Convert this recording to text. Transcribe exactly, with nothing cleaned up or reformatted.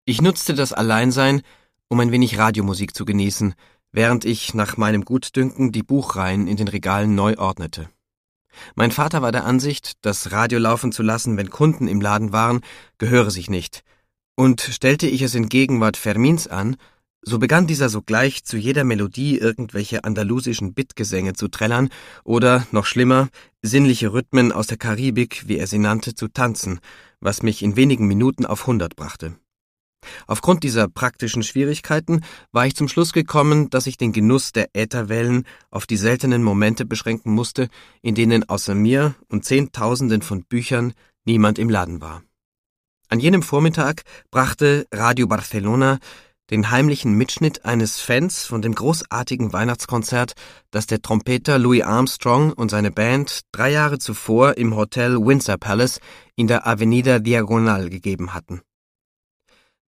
Ich nutzte das Alleinsein, um ein wenig Radiomusik zu genießen, während ich nach meinem Gutdünken die Buchreihen in den Regalen neu ordnete. Mein Vater war der Ansicht, das Radio laufen zu lassen, wenn Kunden im Laden waren, gehöre sich nicht. Und stellte ich es in Gegenwart Fermins an, so begann dieser sogleich zu jeder Melodie irgendwelche andalusischen Bittgesänge zu trällern oder, noch schlimmer, sinnliche Rhythmen aus der Karibik, wie er sie nannte, zu tanzen, was mich in wenigen Minuten auf hundert brachte. Aufgrund dieser praktischen Schwierigkeiten war ich zum Schluss gekommen, dass ich den Genuss der Ätherwellen auf die seltenen Momente beschränken musste, in denen außer mir und Zehntausenden von Büchern niemand im Laden war. An jenem Vormittag brachte Radio Barcelona den heimlichen Mitschnitt eines Fans von dem großartigen Weihnachtskonzert, das der Trompeter Louis Armstrong und seine Band drei Jahre zuvor im Hotel Windsor Palace in der Avenida Diagonal gegeben hatten.